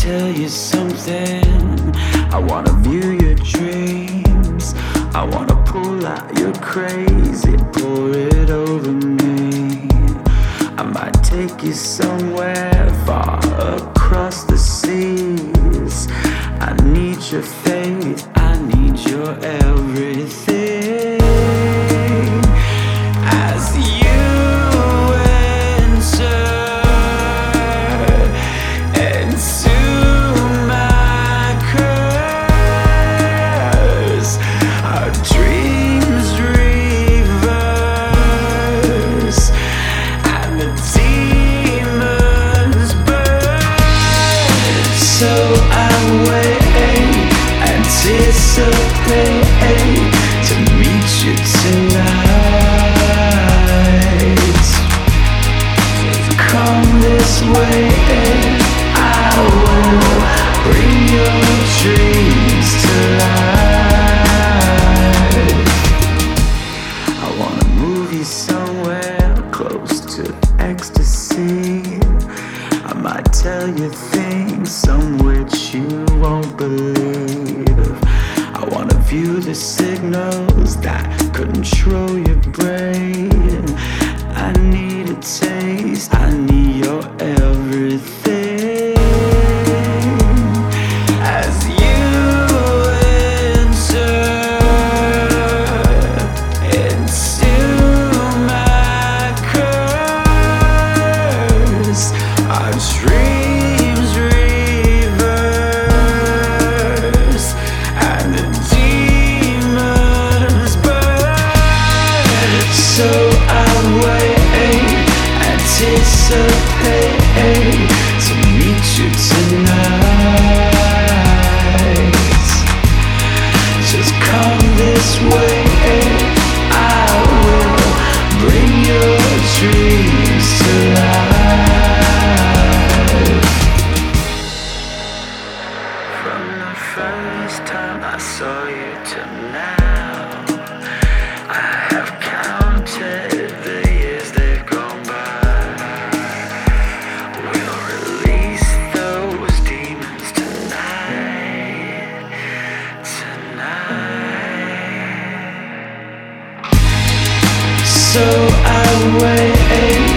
tell you something. I wanna view your dreams. I wanna pull out your crazy, pour it over me. I might take you somewhere far across the seas. I need your faith, I need your everything. As you enter into my curse, our dreams reverse and the demons burn. So I wait, anticipate to meet you tonight. Come this way and I will bring your dreams to life. I wanna move you somewhere close to ecstasy. I might tell you things, some which you won't believe. I wanna view the signals that control your brain. I need a taste, I need your everything. As you enter into my curse, our dreams reverse and the demons burn. So I wait, anticipate to meet you tonight. Just come this way and I will bring your dreams to life. From the first time I saw you to now, I have counted the years they've gone by. We'll release those demons tonight, tonight. So I wait,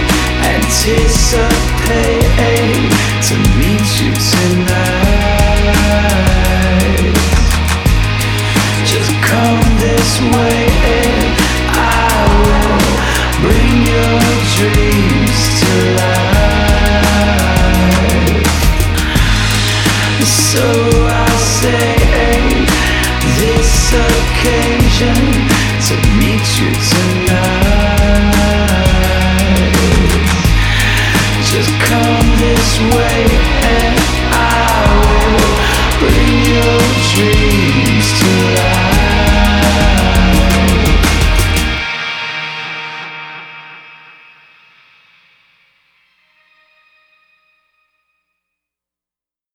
anticipate to meet you tonight. Just come this way and I will bring your dreams to life. So